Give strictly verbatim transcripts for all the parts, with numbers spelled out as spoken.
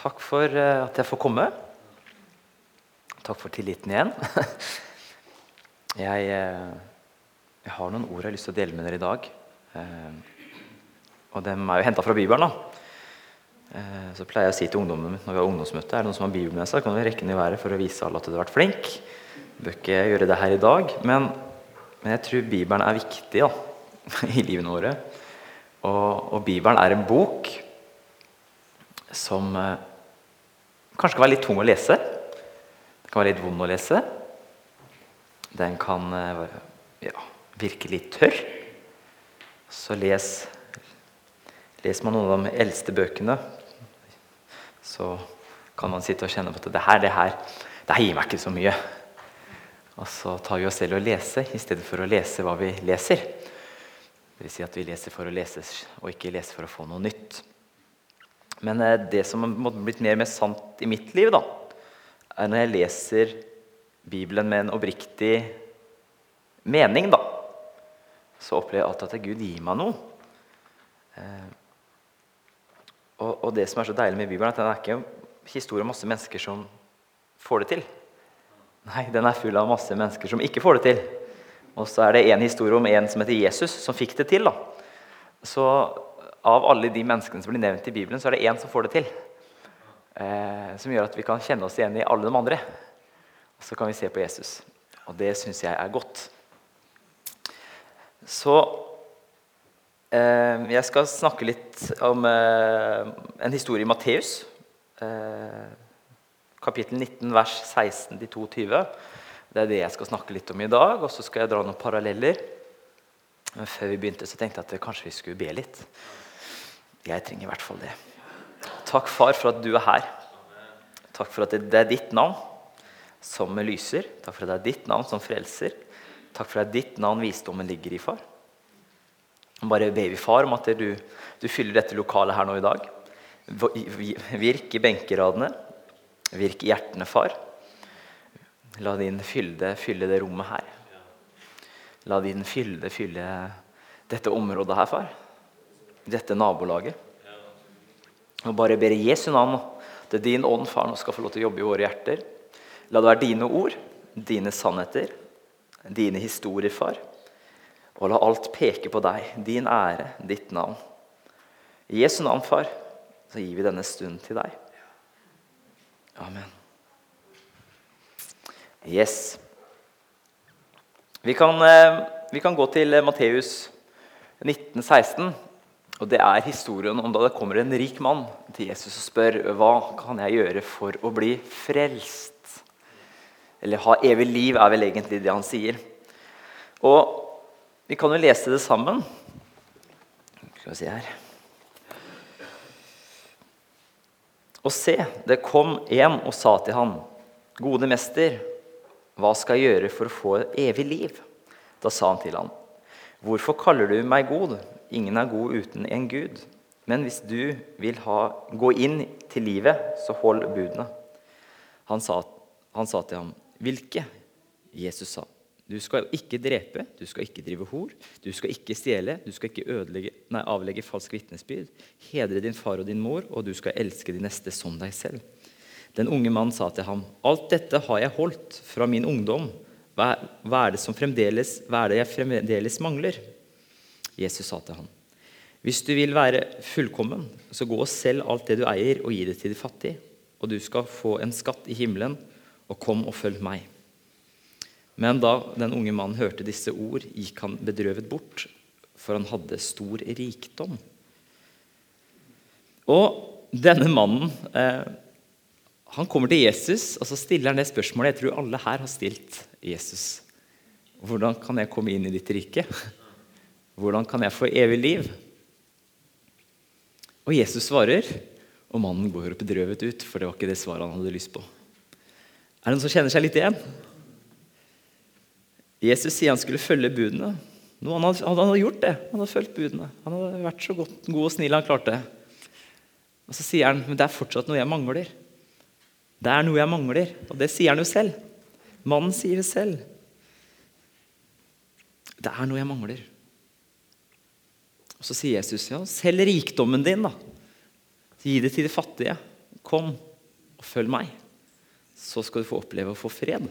Takk for eh, at jeg får komme. Takk for tilliten igjen. jeg, eh, jeg har noen ord jeg har lyst til å dele med dere i dag. Eh, og dem er jo hentet fra Bibelen da. Eh, så pleier jeg å si til ungdommen når vi har ungdomsmøte, er det noen som har Bibelen med seg, kan vi rekke den i været for å vise alle at du har vært flink. Jeg bør ikke gjøre det her i dag, men, men jeg tror Bibelen er viktig da, i livene våre. Og, og Bibelen er en bok som eh, kanskje kan være litt tung å lese. Det kan være litt vond å lese. Den kan eh, ja, virke litt tørr. Så les, leser man noen av de eldste bøkene, så kan man sitte og kjenne på at det her, det her, det her gir meg ikke så mye. Og så tar vi oss selv og leser, i stedet for å lese hva vi leser. Det vil si at vi leser for å lese, og ikke leser for å få noe nytt. Men det som har blitt mer og mer sant i mitt liv da, er når jeg leser Bibelen med en oppriktig mening da, så opplever jeg alltid at Gud gir meg noe. Eh, og, og det som er så deilig med Bibelen, er at den er ikke en historie om masse mennesker som får det til. Nei, den er full av masse mennesker som ikke får det til. Og så er det en historie om en som heter Jesus, som fikk det til da. Så av alle de menneskene som blir nevnt i Bibelen, så er det en som får det til. Eh, som gjør at vi kan kjenne oss igjen i alle de andre. Og så kan vi se på Jesus. Og det synes jeg er godt. Så eh, jeg skal snakke litt om eh, en historie i Matteus. Eh, kapittel nitten, vers seksten til tjueto. Det er det jeg skal snakke litt om i dag. Og så skal jeg dra noen paralleller. Men før vi begynte så tenkte jeg at kanskje vi skulle be litt. Jeg trenger i hvert fall det. Takk, far, for at du er her. Takk for at det er ditt navn som lyser. Takk for at det er ditt navn som frelser. Takk for at det er ditt navn visdommen ligger i, far. Bare ber vi, far, om at du, du fyller dette lokalet her nå i dag. Virk i benkeradene. Virk i hjertene, far. La din fylde fylle det rommet her. La din fylde fylle dette området her, far. Dette nabolaget. Og bare ber i Jesu navn, det er din ånd, far, nå skal få lov til å jobbe i våre hjerter. La det være dine ord, dine sannheter, dine historier, far. Og la alt peke på deg, din ære, ditt navn. I Jesu navn, far, så gir vi denne stunden til deg. Amen. Yes. Vi kan, vi kan gå til Matteus nitten seksten, og det er historien om da det kommer en rik mann til Jesus og spør, hva kan jeg gjøre for å bli frelst? Eller ha evig liv er vel egentlig det han sier. Og vi kan jo lese det sammen. Skal vi se her. Og se, det kom en og sa til han, gode mester, hva skal jeg gjøre for å få evig liv? Da sa han til han, hvorfor kaller du meg god? Ingen er god uten en Gud. Men hvis du vil ha, gå inn til livet, så hold budene. Han sa, han sa til ham, hvilke? Jesus sa, du skal ikke drepe, du skal ikke drive hor, du skal ikke stjele, du skal ikke ødelegge, nei, avlegge falsk vitnesbyrd, hedre din far og din mor, og du skal elske de neste som deg selv. Den unge mannen sa til ham, alt dette har jeg holdt fra min ungdom. Hva, hva er det som fremdeles, hva er det jeg fremdeles mangler? Jesus sa til ham, hvis du vil være fullkommen, så gå og selg alt det du eier og gi det til de fattige, og du skal få en skatt i himmelen, og kom og følg meg. Men da den unge mannen hørte disse ord, gikk han bedrøvet bort, for han hadde stor rikdom. Og denne mannen, eh, han kommer til Jesus, og så stiller han det spørsmålet jeg tror alle her har stilt Jesus. Hvordan kan jeg komme inn i ditt rike? Hvordan kan jeg få evig liv? Og Jesus svarer, og mannen går bedrøvet ut, for det var ikke det svaret han hadde lyst på. Er det noen som kjenner seg litt igjen? Jesus sier han skulle følge budene. Nå, han, hadde, han hadde gjort det, han hadde følt budene. Han hadde vært så godt, god og snill han klarte. Og så sier han, men det er fortsatt noe jeg mangler. Det er noe jeg mangler, og det sier han jo selv. Mannen sier det selv. Det er noe jeg mangler. Og så sier Jesus, ja, selg rikdommen din da. Gi det til de fattige. kom og følg meg, så skal du få oppleve å få fred.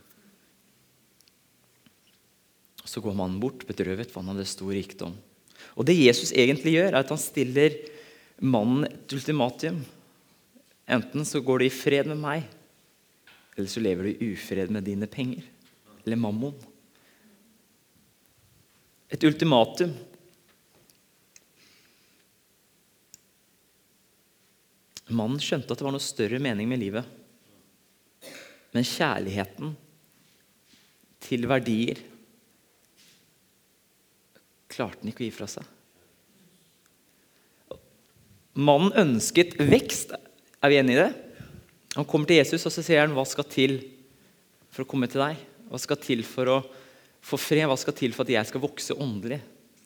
Så går mannen bort, bedrøvet, for han hadde stor rikdom. Og det Jesus egentlig gjør, er at han stiller mannen et ultimatum. Enten så går du i fred med meg, eller så lever du i ufred med dine penger, eller mammon. Et ultimatum. Mannen skjønte at det var noe større mening med livet. Men kjærligheten til verdier klarte han ikke å gi fra seg. Mannen ønsket vekst. Er vi enige i det? Han kommer til Jesus, og så sier han, hva skal til for å komme til deg? Hva skal til for å få fred? Hva skal til for at jeg skal vokse åndelig?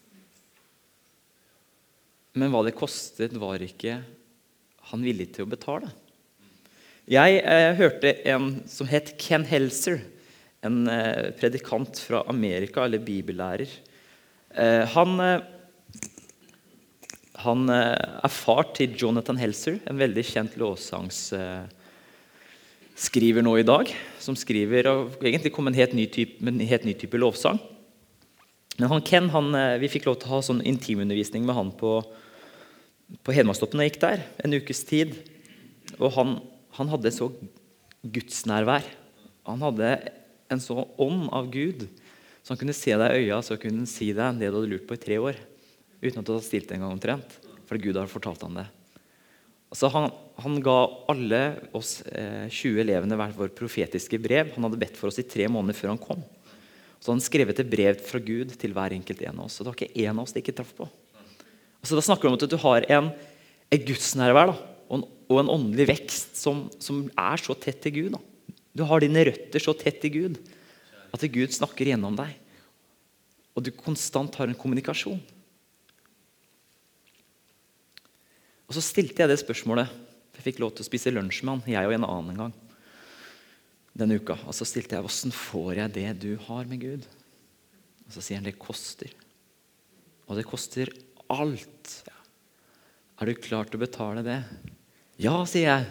Men hva det kostet var ikke han villig til å betale. Jeg eh, hørte en som het Ken Helser, en eh, predikant fra Amerika, eller bibellærer. Eh, han, eh, han eh, er far til Jonathan Helser, en veldig kjent lovsangsskriver eh, nå i dag, som skriver og egentlig kom en helt ny type, en helt ny type lovsang. Men han Ken, han, eh, vi fikk lov til å ha sånn intimundervisning med han på på Hedmarkstoppen. Jeg gikk der en ukes tid, og han, han hadde så gudsnærvær. Han hadde en så ånd av Gud, så han kunne se deg i øya, så kunne han si deg det du hadde lurt på i tre år, uten at du hadde stilt en gang omtrent, for Gud hadde fortalt han det. Altså han, han ga alle oss eh, tjue elevene hvert vår profetiske brev. Han hadde bedt for oss i tre måneder før han kom. Så han skrevet et brev fra Gud til hver enkelt en av oss, og det var ikke en av oss det ikke traff på. Altså, da snakker vi om at du har en, en gudsnærvær da, og, en, og en åndelig vekst som, som er så tett til Gud. Da. Du har dine røtter så tett til Gud at Gud snakker gjennom deg, og du konstant har en kommunikasjon. Og så stilte jeg det spørsmålet. Jeg fikk lov til å spise lunsj med han, jeg og en annen gang denne uka. Og så stilte jeg, hvordan får jeg det du har med Gud? Og så sier han, det koster. Og det koster alt. Er du klar til å betale det? Ja, sier jeg.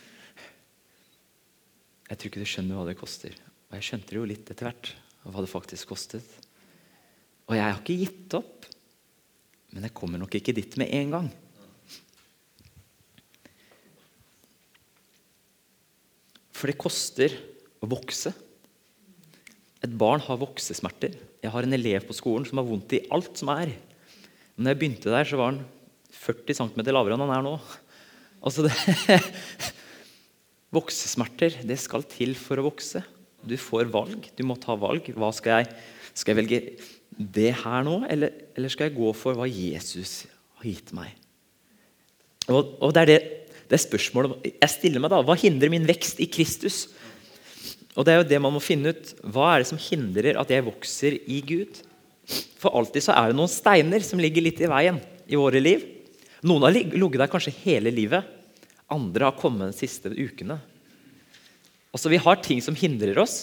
Jeg tror ikke du skjønner hva det koster. Og jeg skjønte det jo litt etter hvert, hva det faktisk kostet. Og jeg har ikke gitt opp, men jeg kommer nok ikke dit med en gang. For det koster å vokse. Et barn har voksesmerter. Jeg har en elev på skolen som har vondt i alt som er. Men når jeg begynte der, så var han førti centimeter lavere enn han er nå. Altså det voksesmerter, det skal til for å vokse. Du får valg, du må ta valg. Hva skal jeg, skal jeg velge det her nå, eller, eller skal jeg gå for hva Jesus har gitt meg? Og, og det er det, det er spørsmålet jeg stiller meg da. Hva hindrer min vekst i Kristus? Og det er jo det man må finne ut. Hva er det som hindrer at jeg vokser i Gud? For alltid så er det noen steiner som ligger litt i veien i våre liv. Noen har ligget der kanskje hele livet. Andre har kommet de siste ukene. Altså vi har ting som hindrer oss,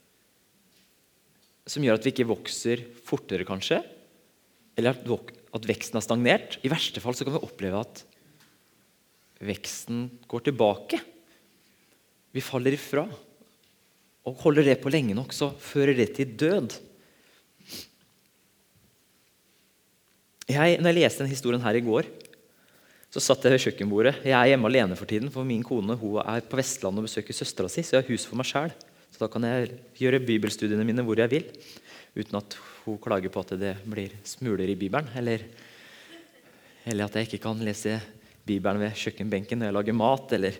som gjør at vi ikke vokser fortere kanskje, eller at, at veksten har stagnert. I verste fall så kan vi oppleve at veksten går tilbake. Vi faller ifra. Og holder det på lenge nok, så fører det til død. Jeg, når jeg leste denne historien her i går, så satt jeg ved kjøkkenbordet. Jeg er hjemme alene for tiden, for min kone hun er på Vestlandet og besøker søstera si, så jeg har hus for meg selv. Så da kan jeg gjøre bibelstudiene mine hvor jeg vil, uten at hun klager på at det blir smuler i Bibelen, eller, eller at jeg ikke kan lese Bibelen ved kjøkkenbenken når jeg lager mat, eller...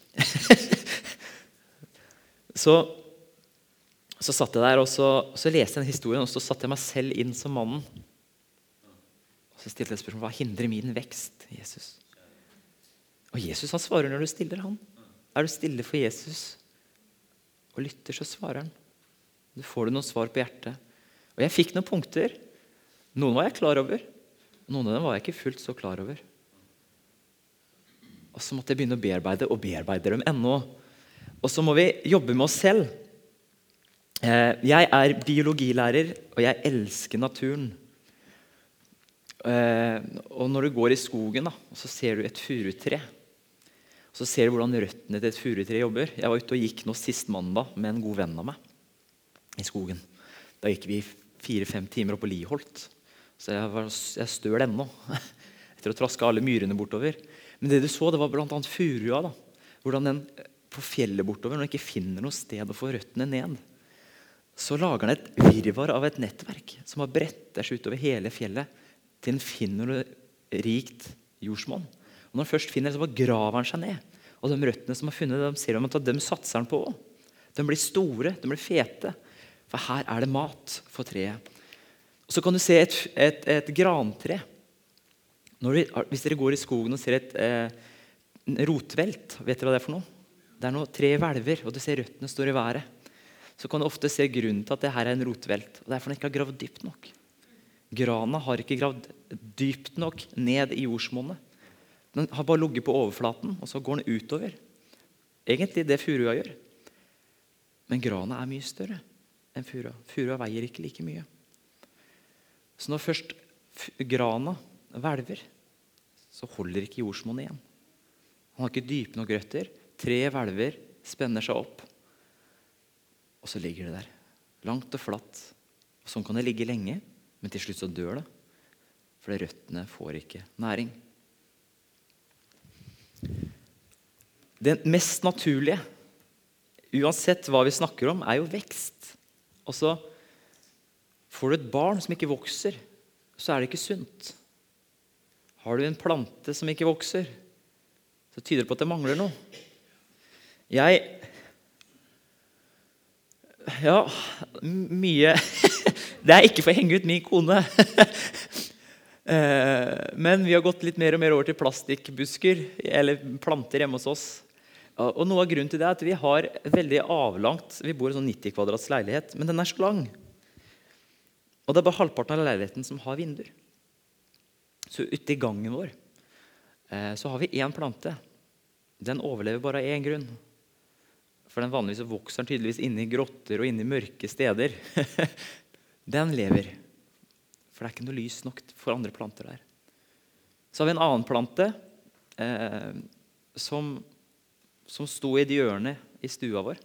så, så satt jeg der, og så, så leste jeg den historien, og så satte jeg meg selv inn som mannen. Så stilte jeg spørsmål, hva hindrer min vekst, Jesus? Og Jesus han svarer når du stiller han. Er du stille for Jesus og lytter, så svarer han. Du får du noen svar på hjertet. Og jeg fikk noen punkter. Noen var jeg klar over. Noen av dem var jeg ikke fullt så klar over. Og så måtte jeg begynne å bearbeide, og bearbeide dem ennå. Og så må vi jobbe med oss selv. Jeg er biologilærer, og jeg elsker naturen. Uh, og når du går i skogen da, så ser du et furutre, Så ser du hvordan røttene til et furutre jobber. Jeg var ute og gikk nå sist mandag med en god venn av meg i skogen. Da gikk vi fire-fem timer opp på Liholt. Så jeg, var, jeg støl ennå etter å traske alle myrene bortover. Men det du så, det var blant annet furua. Da. Hvordan den på fjellet bortover, når den ikke finner noe sted å få røttene ned, så lager den et virvar av et nettverk som har bretter seg utover hele fjellet til den finner noe rikt jordsmonn. Og når den først finner det, så bare graver den seg ned. Og de røttene som har funnet det, de ser om at de satser den på. De blir store, de blir fete. For her er det mat for treet. Og så kan du se et, et, et grantre. Når du, hvis dere går i skogen og ser et eh, rotvelt, vet dere hva det er for noe? Det er noe tre hvelver, og du ser røttene står i været. Så kan du ofte se grunnen til at det her er en rotvelt. Og det er fordi den ikke har gravd dypt nok. Grana har ikke gravd dypt nok ned i jordsmonnet. Den har bare ligget på overflaten, og så går den utover. Egentlig det furua gjør. Men grana er mye større enn furua. Furua veier ikke like mye. Så når først grana hvelver, så holder ikke jordsmonnet igjen. Han har ikke dype nok røtter. Tre hvelver spenner seg opp. Og så ligger det der, langt og flatt. Og sånn kan det ligge lenge, men til slutt så dør det. For røttene får ikke næring. Det mest naturlige, uansett hva vi snakker om, er jo vekst. Og så får du et barn som ikke vokser, så er det ikke sunt. Har du en plante som ikke vokser, så tyder det på at det mangler noe. Jeg... Ja, mye... Det er ikke for å henge ut min kone. Men vi har gått litt mer og mer over til plastikkbusker, eller planter hjemme hos oss. Og noe av grunnen til det er at vi har veldig avlangt, vi bor i en sånn nitti kvadrats leilighet, men den er så lang. Og det er bare halvparten av leiligheten som har vinduer. Så ute i gangen vår, så har vi en plante. Den overlever bare av en grunn. For den vanligvis vokser den tydeligvis inne i grotter og inne i mørke steder. Den lever. For det er ikke noe lys nok for andre planter der. Så har vi en annen plante eh, som, som sto i et hjørne i stua vår.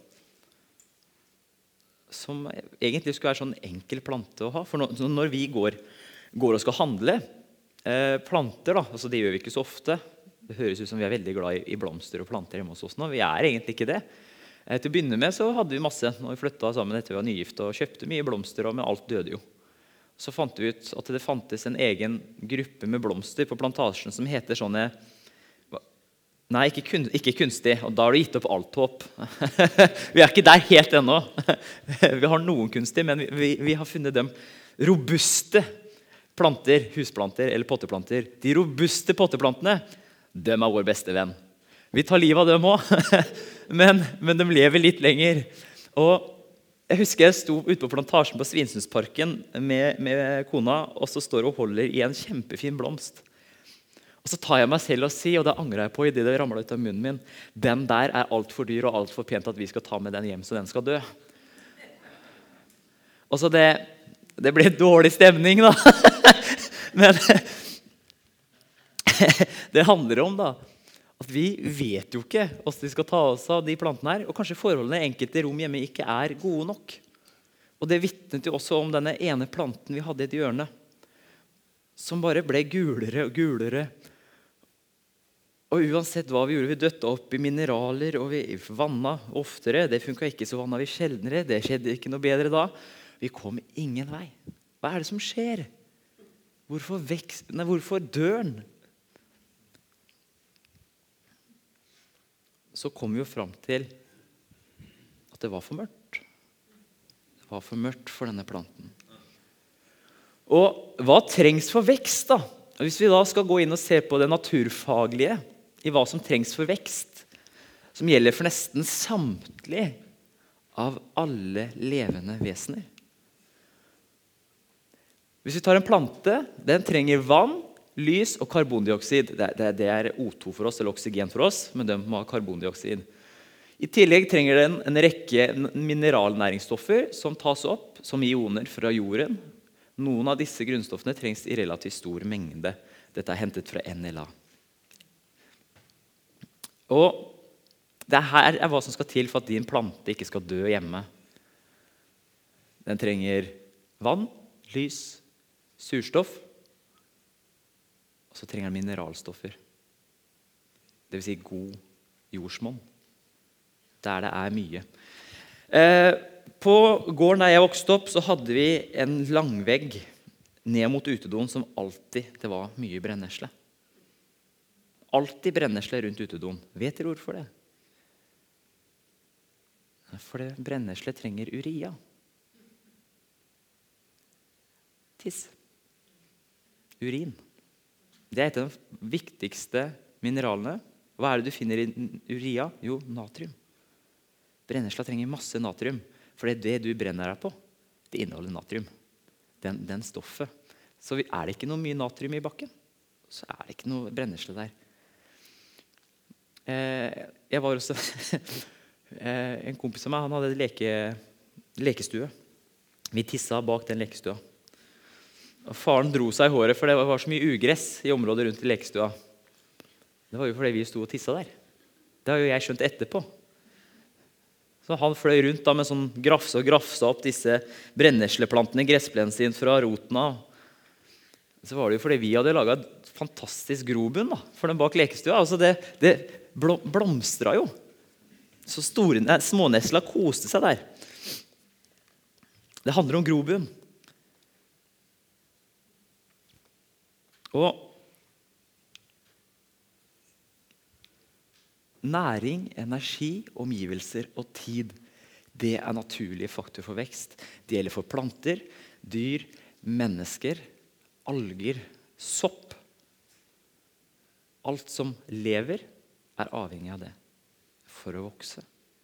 Som egentlig skulle være sånn enkel plante å ha. For når, når vi går, går og skal handle eh, planter, da, altså det gjør vi ikke så ofte. Det høres ut som vi er veldig glad i, i blomster og planter hjemme hos oss nå. Vi er egentlig ikke det. Eh, til å begynne med så hadde vi masse når vi flyttet sammen etter vi var nygift og kjøpte mye blomster, men alt døde jo. Så fant vi ut at det fantes en egen gruppe med blomster på plantasjen som heter sånne, nei, ikke, kun, ikke kunstig, og da har du gitt opp alt håp. Vi er ikke der helt ennå. Vi har noen kunstig, men vi, vi, vi har funnet dem robuste planter, husplanter eller potteplanter. De robuste potteplantene, dem er vår beste venn. Vi tar livet av dem også, men, men de lever litt lenger. Og jeg husker jeg sto ute på plantasjen på Svinsensparken med, med kona, og så står hun og holder i en kjempefin blomst. Og så tar jeg meg selv og sier, og det angrer jeg på i det det ramlet ut av munnen min, den der er alt for dyr og alt for pent at vi skal ta med den hjem så den skal dø. Og så det, det ble dårlig stemning da. Men det handler om da, at vi vet jo ikke hvordan vi skal ta oss av de plantene her, og kanskje forholdene i enkelte rom hjemme ikke er gode nok. Og det vittnet jo også om denne ene planten vi hadde i et hjørne, som bare ble gulere og gulere. Og uansett hva vi gjorde, vi døtte opp i mineraler, og vi vannet oftere. Det funket ikke, så vannet vi sjeldnere. Det skjedde ikke noe bedre da. Vi kom ingen vei. Hva er det som skjer? Hvorfor, vekst, nei, hvorfor dør den? Så kom vi jo frem til at det var for mørkt. Det var for mørkt for denne planten. Og hva trengs for vekst da? Hvis vi da skal gå inn og se på det naturfaglige i hva som trengs for vekst, som gjelder for nesten samtlige av alle levende vesener. Hvis vi tar en plante, den trenger vann, lys og karbondioksid. Det, det, det er O to for oss, eller oksygen for oss, men den må ha karbondioksid. I tillegg trenger den en rekke mineralnæringsstoffer som tas opp som ioner fra jorden. Noen av disse grunnstoffene trengs i relativt stor mengde. Dette er hentet fra N L A. Og det her er hva som skal til for at din plante ikke skal dø hjemme. Den trenger vann, lys, surstoff, og så trenger den mineralstoffer. Det vil si god jordsmonn, der det er mye. Eh, på gården der jeg vokste opp, så hadde vi en langvegg ned mot utedoen som alltid det var mye brennesle. Alltid brennesle rundt utedoen. Vet dere hvorfor det? For det brennesle trenger urea. Tiss. Urin. Det er et av de viktigste mineralene. Hva er det du finner i urea? Jo, natrium. Brennesla trenger masse natrium, for det er det du brenner deg på. Det inneholder natrium. Den, den stoffet. Så er det ikke noe mye natrium i bakken, så er det ikke noe brennesle der. Eh, jeg var også en kompis av meg, han hadde en leke, lekestue. Vi tissa bak den lekestua. Og faren dro seg i håret, for det var så mye ugress i området rundt i lekestua. Det var jo fordi vi stod og tissa der. Det har jo jeg skjønt etterpå. Så han fløy rundt da med sånn grafse og grafsa opp disse brennesleplantene, gressplenen sin fra roten av. Så var det jo fordi vi hadde laget et fantastisk grobunn da, for den bak lekestua. Altså det, det blomstra jo. Så store, nei, smånesla koste seg der. Det handler om grobunn. Og næring, energi, omgivelser og tid, det er naturlige faktorer for vekst. Det gjelder for planter, dyr, mennesker, alger, sopp. Alt som lever er avhengig av det for å vokse.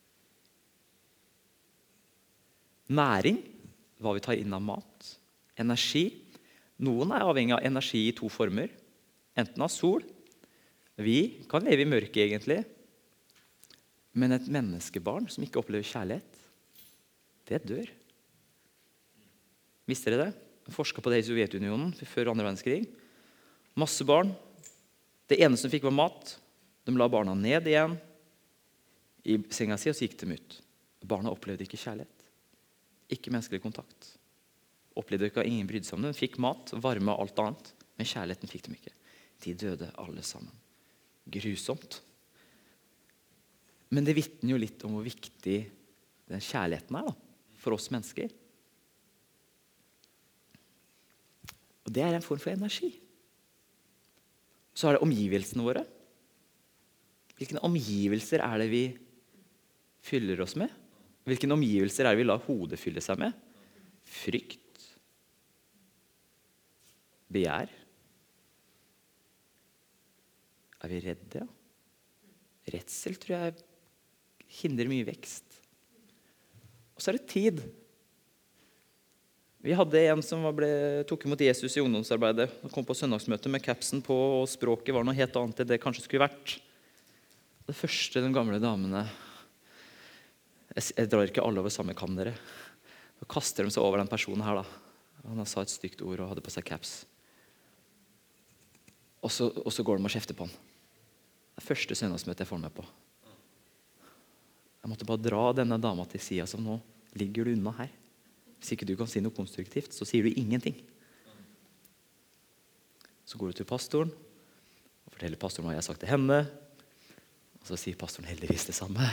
Næring, hva vi tar inn av mat. Energi. Noen er avhengig av energi i to former. Enten av sol. Vi kan leve i mørket egentlig. Men et menneskebarn som ikke opplever kjærlighet, det dør. Visste dere det? Jeg forsket på det i Sovjetunionen før andre verdenskrig. Masse barn. Det eneste som fikk var mat. De la barna ned igjen i senga si, og så gikk de ut. Barna opplevde ikke kjærlighet. Ikke menneskelig kontakt. Opplevde ikke at ingen brydde seg om det. De fikk mat, varme og alt annet. Men kjærligheten fikk de ikke. De døde alle sammen. Grusomt. Men det vitner jo litt om hvor viktig den kjærligheten er da, for oss mennesker. Og det er en form for energi. Så er det omgivelsene våre. Hvilke omgivelser er det vi fyller oss med? Hvilke omgivelser er det vi lar hodet fylle seg med? Frykt. Begjær. Er vi redde? Redsel tror jeg hindrer mye vekst. Og så er det tid. Vi hadde en som ble, tok imot Jesus i ungdomsarbeidet og kom på søndagsmøte med kapsen på, og språket var noe helt annet enn det kanskje skulle vært. Det første de gamle damene, jeg, jeg drar ikke alle over samme kam dere, så kaster de seg over den personen her da. Han sa et stygt ord og hadde på seg caps. Og så, og så går de og kjefter på han. Det er første søndagsmøte jeg får med på. Jeg måtte bare dra denne dama til siden, som nå ligger du unna her. Hvis ikke du kan si noe konstruktivt, så sier du ingenting. Så går du til pastoren, og forteller pastoren hva jeg har sagt til henne. Og så sier pastoren heldigvis det samme.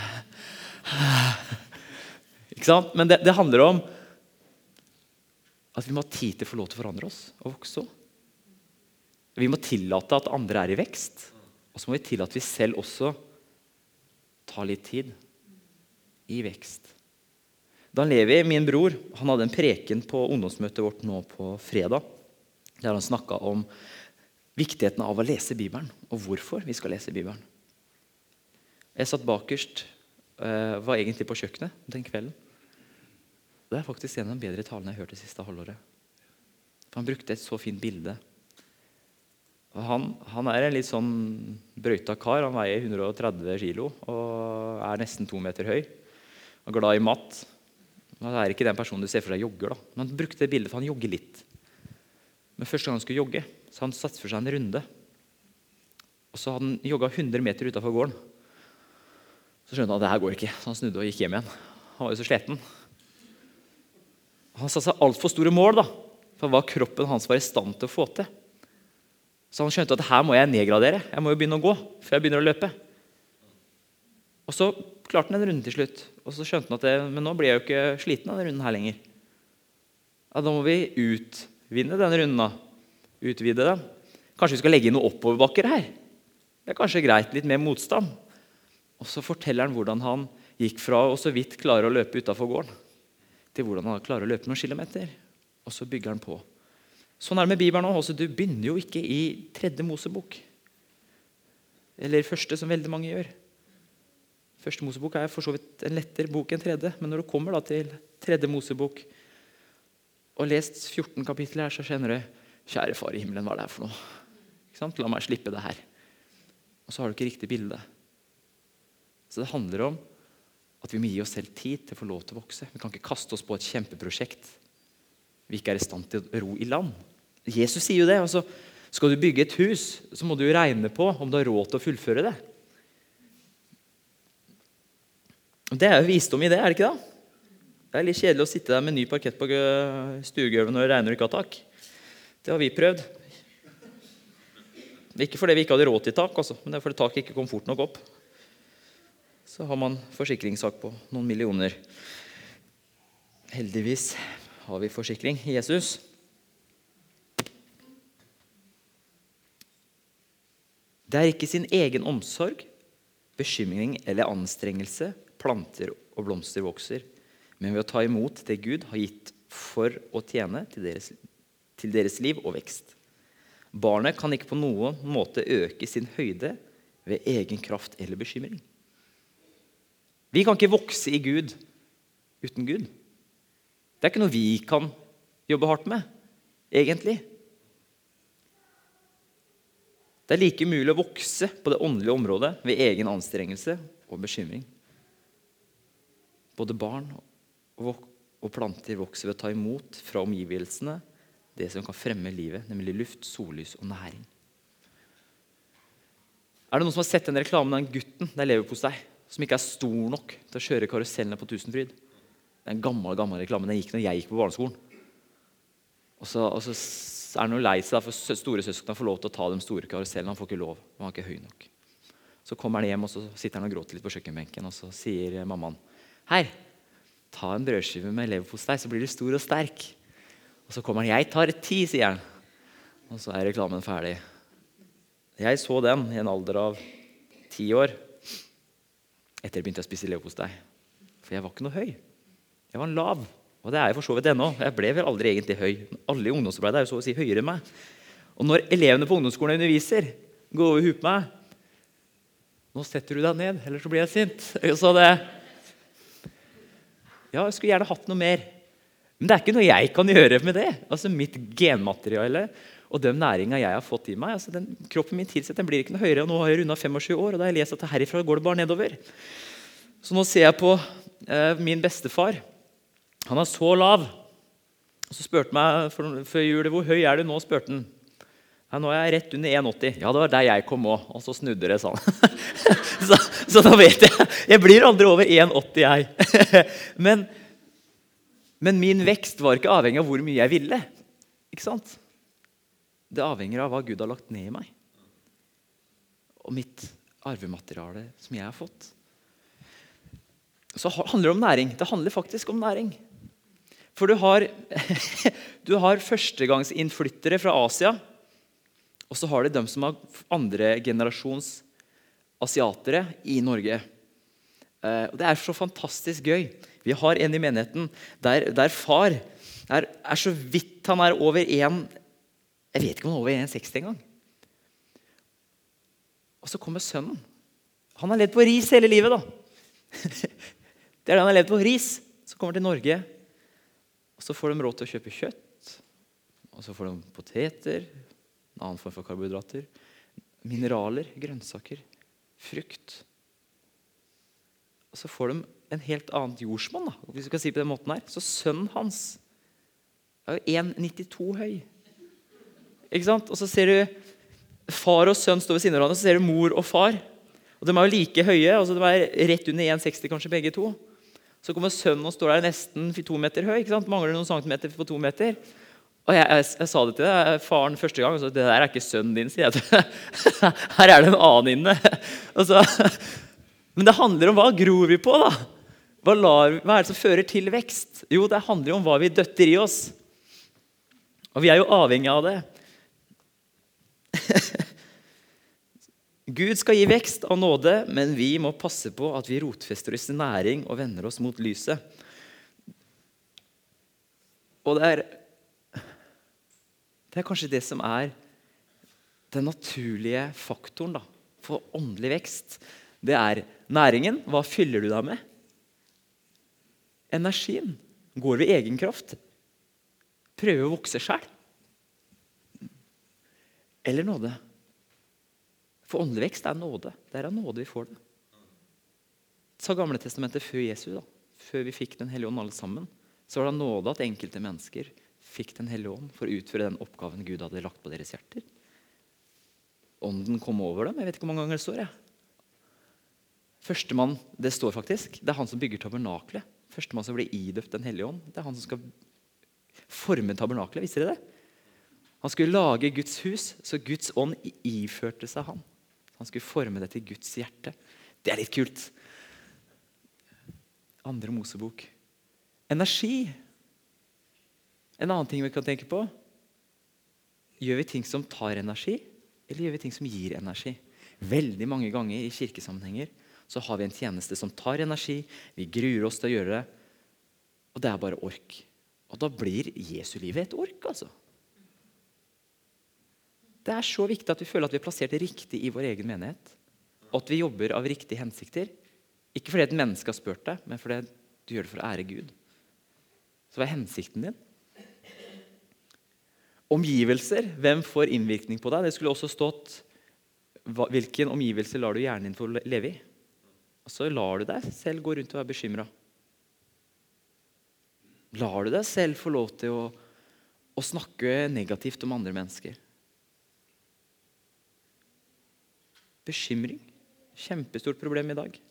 Ikke sant? Men det, det handler om at vi må ha tid til å få lov til å forandre oss og vokse også. Vi må tillate at andre er i vekst, og så må vi tillate at vi selv også tar litt tid i vekst. Dan Levi, min bror, han hadde en preken på ungdomsmøtet vårt nå på fredag, der han snakket om viktigheten av å lese Bibelen, og hvorfor vi skal lese Bibelen. Jeg satt bakerst, var egentlig på kjøkkenet den kvelden. Det er faktisk en av de bedre talene jeg har hørt det siste halvåret. For han brukte et så fint bilde. Og han, han er en litt sånn brøyta kar. Han veier hundre og tretti kilo og er nesten to meter høy. Og glad i mat. Han er ikke den personen du ser for deg jogger da. Men han brukte det bildet for han jogger litt. Men første gang han skulle jogge, så han satt for seg en runde. Og så hadde han jogget hundre meter utenfor gården. Så skjønte han at det her går ikke, så han snudde og gikk hjem igjen. Han var jo så sliten. Han satte seg alt for store mål da, for hva kroppen hans var i stand til å få til. Så han skjønte at her må jeg nedgradere, jeg må jo begynne å gå før jeg begynner å løpe. Og så klarte han en runde til slutt, og så skjønte han at det, men nå blir jeg jo ikke sliten av den runden her lenger. Ja, da må vi utvinne denne runden da, utvide den. Kanskje vi skal legge inn noen oppoverbakker her. Det er kanskje greit, litt mer motstand. Og så forteller han hvordan han gikk fra å så vidt klare å løpe utenfor gården, til hvordan han klarer å løpe noen kilometer. Og så bygger han på. Sånn er det med Bibelen også. Du begynner jo ikke i tredje Mosebok. Eller første, som veldig mange gjør. Første Mosebok er for så vidt en lettere bok enn tredje, men når du kommer da til tredje Mosebok og lest fjorten kapitler her, så kjenner du, kjære far i himmelen, hva er det her for noe? Ikke sant? La meg slippe det her. Og så har du ikke riktig bilde. Så det handler om at vi må gi oss selv tid til å få lov til å vokse. Vi kan ikke kaste oss på et kjempeprosjekt vi ikke er i stand til å ro i land. Jesus sier jo det. Altså, skal du bygge et hus, så må du jo regne på om du har råd til å fullføre det. Det er jo visdom i det, er det ikke da? Det er litt kjedelig å sitte der med ny parkett på stuegulvet når det regner og ikke har tak. Det har vi prøvd. Ikke fordi vi ikke hadde råd til tak, altså, men det er fordi taket ikke kom fort nok opp. Så har man forsikringssak på noen millioner. Heldigvis har vi forsikring i Jesus. Det er ikke sin egen omsorg, bekymring eller anstrengelse planter og blomster vokser, men ved å ta imot det Gud har gitt for å tjene til deres, til deres liv og vekst. Barnet kan ikke på noen måte øke sin høyde ved egen kraft eller bekymring. Vi kan ikke vokse i Gud uten Gud. Det er ikke noe vi kan jobbe hardt med, egentlig. Det er like mulig å vokse på det åndelige området ved egen anstrengelse og bekymring. Både barn og planter vokser ved å ta imot fra omgivelsene det som kan fremme livet, nemlig luft, sollys og næring. Er det noen som har sett den reklamen av den gutten der lever hos deg, som ikke er stor nok til å kjøre karusellene på Tusenfryd? Det er en gammel, gammel reklame. Den gikk når jeg gikk på barneskolen. Og så, og så er han jo lei seg for store søskene får lov til å ta de store karusellene. Han får ikke lov, han er ikke høy nok. Så kommer han hjem, og så sitter han og gråter litt på kjøkkenbenken, og så sier mammaen, hei, ta en brødskive med leverpostei, så blir du stor og sterk. Og så kommer han, jeg tar ti, sier han. Og så er reklamen ferdig. Jeg så den i en alder av ti år. Etter jeg begynte å spise leverpostei. For jeg var ikke noe høy. Jeg var lav. Og det er jeg for så vidt ennå. Jeg ble vel aldri egentlig høy. Alle i ungdomsarbeidet er jo så å si høyere enn meg. Og når elevene på ungdomsskolen underviser, går over hup meg, nå setter du deg ned, eller så blir jeg sint. Så det... Ja, jeg skulle gjerne hatt noe mer. Men det er ikke noe jeg kan gjøre med det. Altså mitt genmateriale og den næringen jeg har fått i meg, altså den kroppen min tilsett, den blir ikke noe høyere. Og nå har jeg rundet femogtjue år, og da har jeg lest at herifra går det bare nedover. Så nå ser jeg på eh, min bestefar. Han er så lav. Og så spurte meg for, før jul, hvor høy er du nå, spurte han. Ja, nå er jeg rett under en åtti. Ja, det var der jeg kom også. Og så snudde det sånn. så, så da vet jeg. Jeg blir aldri over en åtti, jeg. men, men min vekst var ikke avhengig av hvor mye jeg ville. Ikke sant? Det avhenger av hva Gud har lagt ned i meg. Og mitt arvemateriale som jeg har fått. Så handler det om næring. Det handler faktisk om næring. For du har, du har førstegangsinnflyttere fra Asia, og så har du dem som har andre generasjons asiatere i Norge. Og det er så fantastisk gøy. Vi har en i menigheten der, der far er, er så vidt han er over en, jeg vet ikke om han er over en seksti engang. Og så kommer sønnen. Han har levd på ris hele livet da. Det er det han har levd på, ris. Så kommer til Norge, og så får de råd til å kjøpe kjøtt, og så får de poteter, en annen form for karbohydrater, mineraler, grønnsaker, frukt. Og så får de en helt annet jordsmonn, da, hvis vi skal si på den måten her. Så sønnen hans er jo en komma nittito høy. Ikke sant? Og så ser du far og sønn stå ved siden av hverandre, og så ser du mor og far. Og de er jo like høye, altså de er rett under en seksti kanskje begge to. Så kommer sønnen og står der nesten to meter høy, ikke sant? Mangler noen centimeter på to meter. Og jeg, jeg, jeg sa det til deg, faren første gang, og så, det der er ikke sønnen din, sier jeg. Her er det en annen inne. Og så, men det handler om hva gror vi på da? Hva, lar, hva er det som fører til vekst? Jo, det handler om hva vi døtter i oss. Og vi er jo avhengig av det. Gud skal gi vekst av nåde, men vi må passe på at vi rotfester oss i næring og vender oss mot lyset. Og det er, det er kanskje det som er den naturlige faktoren da, for åndelig vekst. Det er næringen. Hva fyller du deg med? Energien. Går vi i egen kraft? Prøver å vokse selv? Eller nåde? For åndelig vekst er nåde. Det er av nåde vi får det. Så gamle testamentet før Jesus, da, før vi fikk den hellige ånd alle sammen, så var det nåde at enkelte mennesker fikk den hellige ånd for å utføre den oppgaven Gud hadde lagt på deres hjerter. Ånden kom over dem. Jeg vet ikke hvor mange ganger det står. Jeg. Førstemann, det står faktisk, det er han som bygger tabernaklet. Førstemann som blir idøpt den hellige ånd. Det er han som skal forme tabernaklet. Visste dere det? Han skulle lage Guds hus, så Guds ånd iførte seg han. Han skulle forme det til Guds hjerte. Det er litt kult. Andre Mosebok. Energi. En annen ting vi kan tenke på. Gjør vi ting som tar energi, eller gjør vi ting som gir energi? Veldig mange ganger i kirkesammenhenger så har vi en tjeneste som tar energi. Vi gruer oss til å gjøre det. Og det er bare ork. Og da blir Jesu livet et ork, altså. Det er så viktig at vi føler at vi er plassert riktig i vår egen menighet. Og at vi jobber av riktige hensikter. Ikke fordi et menneske har spurt deg, men fordi du gjør det for å ære Gud. Så hva er hensikten din? Omgivelser. Hvem får innvirkning på deg? Det skulle også stått hvilken omgivelser lar du hjernen din få leve i? Og så lar du deg selv gå rundt og være bekymret. Lar du deg selv få lov til å, å snakke negativt om andre mennesker? Bekymring. Kjempestort problem i dag.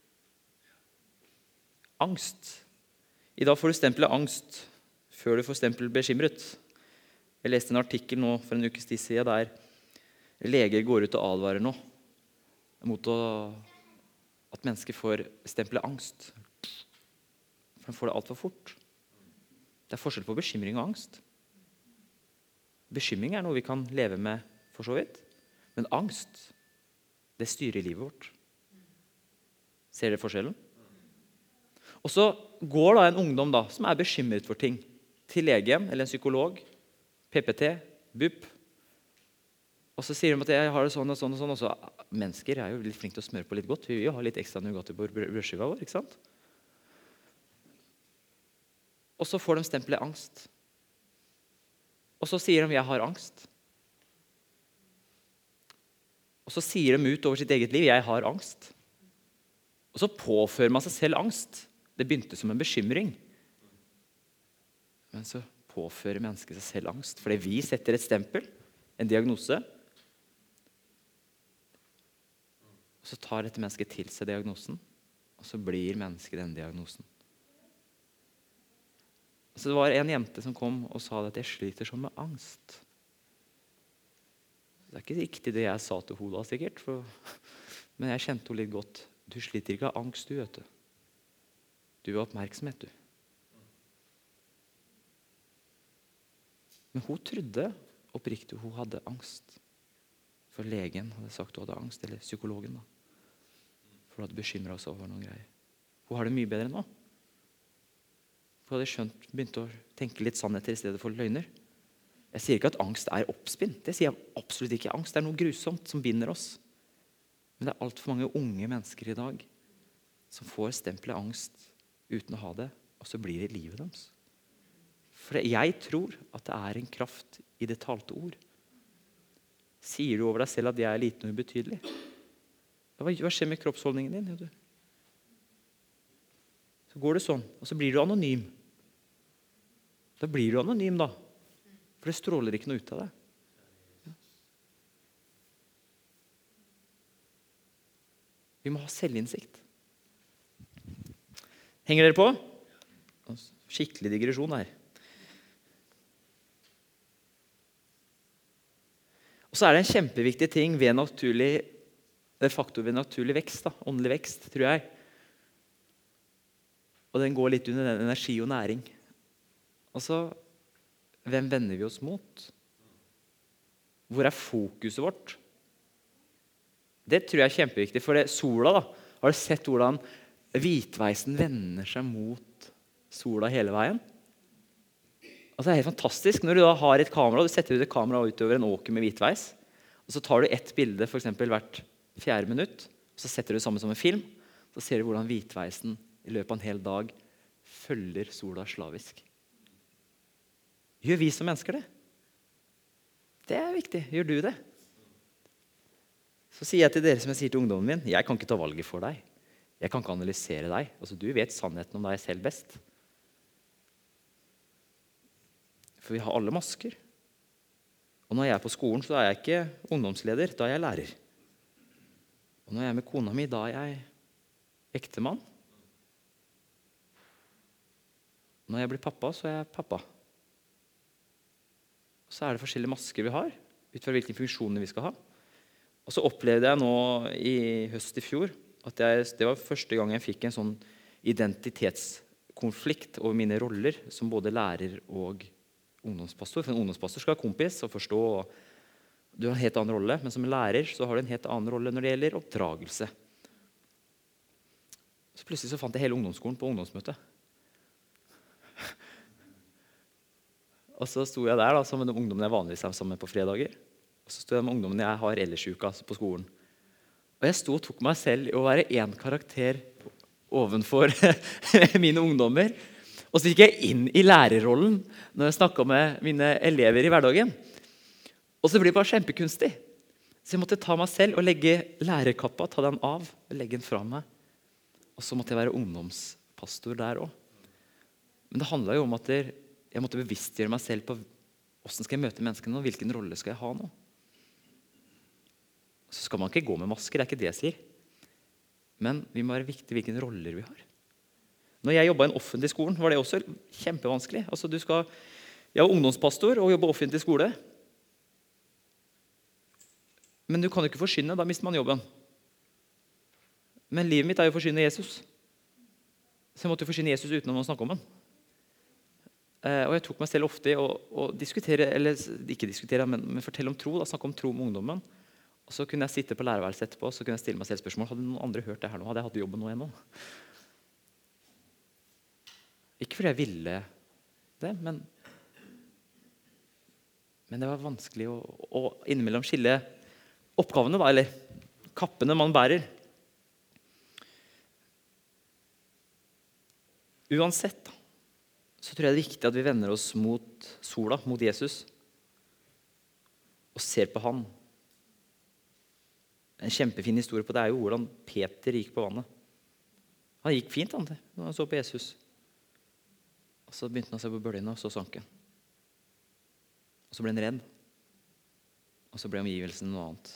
Angst. I dag får du stempelet angst før du får stempel bekymret. Jeg leste en artikkel nå for en ukes tid siden der leger går ut og advarer nå mot å, at mennesker får stempelet angst. For de får det alt for fort. Det er forskjell på bekymring og angst. Bekymring er noe vi kan leve med for så vidt, men angst, det styrer livet vårt. Ser dere forskjellen? Og så går da en ungdom da, som er bekymret for ting, til legen eller en psykolog, P P T, B U P. Og så sier de at jeg har det sånn og sånn og sånn. Og så mennesker er jo litt flinke til å smøre på litt godt. Vi vil jo ha litt ekstra Nugatti på brødskiva vår, ikke sant? Og så får de stempelet angst. Og så sier de jeg har angst. Og så sier de ut over sitt eget liv, jeg har angst. Og så påfører man seg selv angst. Det begynte som en bekymring. Men så påfører mennesket seg selv angst, fordi vi setter et stempel, en diagnose. Og så tar dette mennesket til seg diagnosen, og så blir mennesket den diagnosen. Så det var en jente som kom og sa at jeg sliter sånn med angst. Det er ikke riktig det jeg sa til henne da, sikkert. For, men jeg kjente henne litt godt. Du sliter ikke av angst, du, vet du. Du har oppmerksomhet, du. Men hun trodde oppriktig hun hadde angst. For legen hadde sagt hun hadde angst, eller psykologen da. For hun hadde bekymret seg over noen greier. Hun har det mye bedre nå. Hun hadde skjønt, begynt å tenke litt sannheter i stedet for løgner. Jeg sier ikke at angst er oppspinn. Det sier jeg absolutt ikke. Angst er noe grusomt som binder oss. Men det er alt for mange unge mennesker i dag som får stempelet angst uten å ha det, og så blir det livet deres. For jeg tror at det er en kraft i det talte ord. Sier du over deg selv at jeg er liten og ubetydelig? Hva skjer med kroppsholdningen din? Så går det sånn, og så blir du anonym. Da blir du anonym da. For det stråler ikke noe ut av det. Vi må ha selvinnsikt. Henger dere på? Skikkelig digresjon her. Og så er det en kjempeviktig ting ved naturlig, det er faktor ved naturlig vekst, da, åndelig vekst, tror jeg. Og den går litt under den energi og næring. Altså, hvem vender vi oss mot? Hvor er fokuset vårt? Det tror jeg er kjempeviktig, for det, sola da, har du sett hvordan hvitveisen vender seg mot sola hele veien? Altså, det er helt fantastisk når du da har et kamera, du setter ut et kamera utover en åker med hvitveis, og så tar du ett bilde for eksempel hvert fjerde minutt, og så setter du det sammen som en film, så ser du hvordan hvitveisen i løpet av en hel dag følger sola slavisk. Gjør vi som mennesker det? Det er viktig. Gjør du det? Så sier jeg til dere som jeg sier til ungdommen min, jeg kan ikke ta valget for deg. Jeg kan ikke analysere deg. Altså, du vet sannheten om deg selv best. For vi har alle masker. Og når jeg er på skolen, så er jeg ikke ungdomsleder, da er jeg lærer. Og når jeg er med kona mi, da er jeg ektemann. Når jeg blir pappa, så er jeg pappa. Og så er det forskjellige masker vi har, ut fra hvilke funksjoner vi skal ha. Og så opplevde jeg nå i høst i fjor, at jeg, det var første gang jeg fikk en sånn identitetskonflikt over mine roller som både lærer og ungdomspastor. For en ungdomspastor skal ha kompis og forstå, og du har en helt annen rolle, men som en lærer så har du en helt annen rolle når det gjelder oppdragelse. Så plutselig så fant jeg hele ungdomsskolen på ungdomsmøtet. Og så sto jeg der da, sammen med de ungdommene jeg vanligvis er sammen med på fredager. Og så sto jeg med ungdommene jeg har ellers i uka på skolen. Og jeg sto og tok meg selv i å være en karakter ovenfor mine ungdommer. Og så gikk jeg inn i lærerrollen når jeg snakket med mine elever i hverdagen. Og så blir det bare kjempekunstig. Så jeg måtte ta meg selv og legge lærerkappa, ta den av og legge den fra meg. Og så måtte jeg være ungdomspastor der også. Men det handlet jo om at jeg måtte bevisstgjøre meg selv på hvordan skal jeg møte menneskene og hvilken rolle skal jeg ha nå. Så skal man ikke gå med masker, det er ikke det jeg sier. Men vi må være viktig hvilke roller vi har. Når jeg jobbet i en offentlig skolen, var det også kjempevanskelig. Altså, du skal, jeg var ungdomspastor og jobbet offentlig skole. Men du kan jo ikke forsyne, da mister man jobben. Men livet mitt er jo å forsyne Jesus. Så jeg måtte jo forsyne Jesus uten å snakke om den. Uh, og jeg tok meg selv ofte i å, å diskutere, eller ikke diskutere, men, men fortelle om tro, da, snakke om tro med ungdommen. Og så kunne jeg sitte på lærerværelset etterpå, og så kunne jeg stille meg selv spørsmål. Hadde noen andre hørt det her nå? Hadde jeg hatt jobben nå ennå? Ikke fordi jeg ville det, men, men det var vanskelig å, å innimellom skille oppgavene, da, eller kappene man bærer. Uansett, da, så tror jeg det er viktig at vi vender oss mot sola, mot Jesus, og ser på han. En kjempefin historie på det er jo hvordan Peter gikk på vannet. Han gikk fint han, når han så på Jesus. Og så begynte han å se på bølgene, og så sank han. Og så ble han redd. Og så ble omgivelsen noe annet.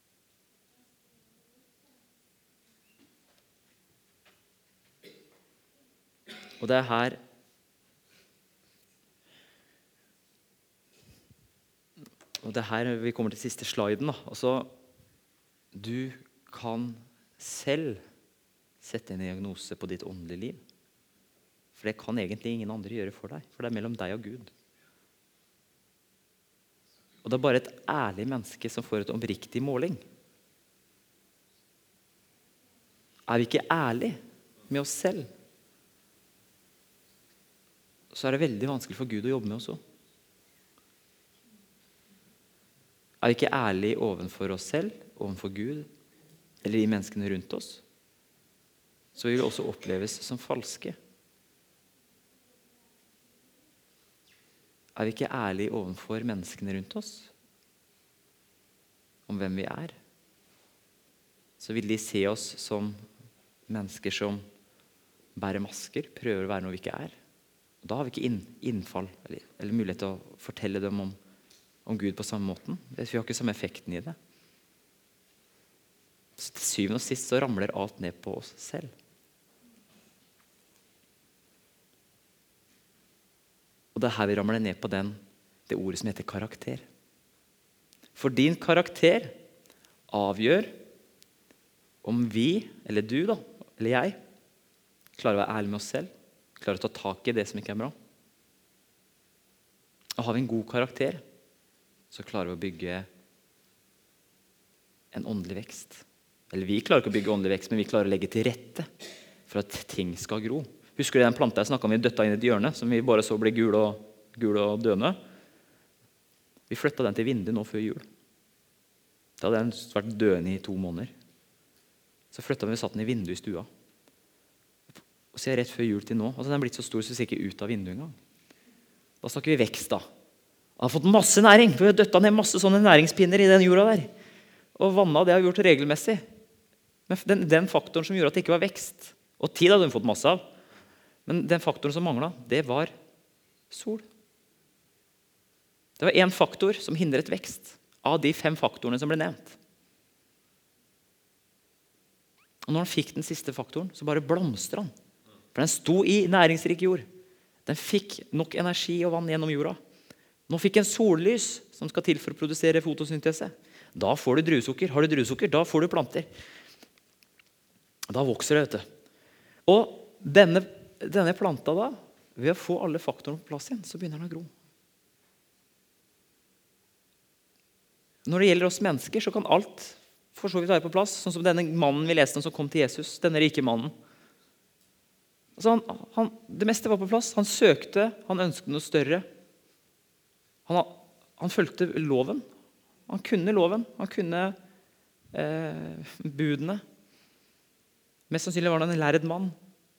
Og det er her Og det er her vi kommer til siste sliden. Da. Altså, du kan selv sette en diagnose på ditt åndelige liv. For det kan egentlig ingen andre gjøre for deg. For det er mellom deg og Gud. Og det er bare et ærlig menneske som får et oppriktig måling. Er vi ikke ærlige med oss selv, så er det veldig vanskelig for Gud å jobbe med oss også. Er vi ikke ærlige ovenfor oss selv, ovenfor Gud, eller de menneskene rundt oss, så vil vi også oppleves som falske. Er vi ikke ærlige ovenfor menneskene rundt oss, om hvem vi er, så vil de se oss som mennesker som bærer masker, prøver å være noe vi ikke er. Og da har vi ikke inn, innfall, eller, eller mulighet til å fortelle dem om om Gud på samme måten. Vi har ikke samme effekten i det. Så til syvende og sist så ramler alt ned på oss selv. Og det er her vi ramler ned på den, det ordet som heter karakter. For din karakter avgjør om vi, eller du da, eller jeg, klarer å være ærlig med oss selv, klarer å ta tak i det som ikke er bra. Og har vi en god karakter, så klarer vi å bygge en åndelig vekst. Eller vi klarer ikke å bygge åndelig vekst, men vi klarer å legge til rette for at ting skal gro. Husker du den planta jeg snakket om vi døtta inn i et hjørne, som vi bare så ble gul og, gul og døende? Vi flyttet den til vinduet nå før jul. Da hadde den vært døende i to måneder. Så flyttet vi og satt den i vinduet i stua. Og så er jeg rett før jul til nå, og så er den blitt så stor så vi ser ikke ut av vinduet engang. Da snakker vi vekst da. Den har fått masse næring, for vi har døttet ned masse sånne næringspinner i den jorda der. Og vannet, det har vi gjort regelmessig. Men den, den faktoren som gjorde at det ikke var vekst, og tid hadde hun fått masse av, men den faktoren som manglet, det var sol. Det var en faktor som hindret vekst av de fem faktorene som ble nevnt. Og når han fikk den siste faktoren, så bare blomstret han. For den sto i næringsrik jord. Den fikk nok energi og vann gjennom jorda. Nå fikk en sollys som skal til for å produsere fotosyntese. Da får du druesukker. Har du druesukker, da får du planter. Da vokser det, vet du. Og denne, denne planta da, ved å få alle faktorene på plass igjen, så begynner den å gro. Når det gjelder oss mennesker, så kan alt for så vidt være på plass, sånn som denne mannen vi leste om som kom til Jesus, denne rike mannen. Altså han, han, det meste var på plass. Han søkte, han ønsket noe større. Han, han følte loven. Han kunne loven, han kunne eh, budene. Mest sannsynlig var han en lærd mann.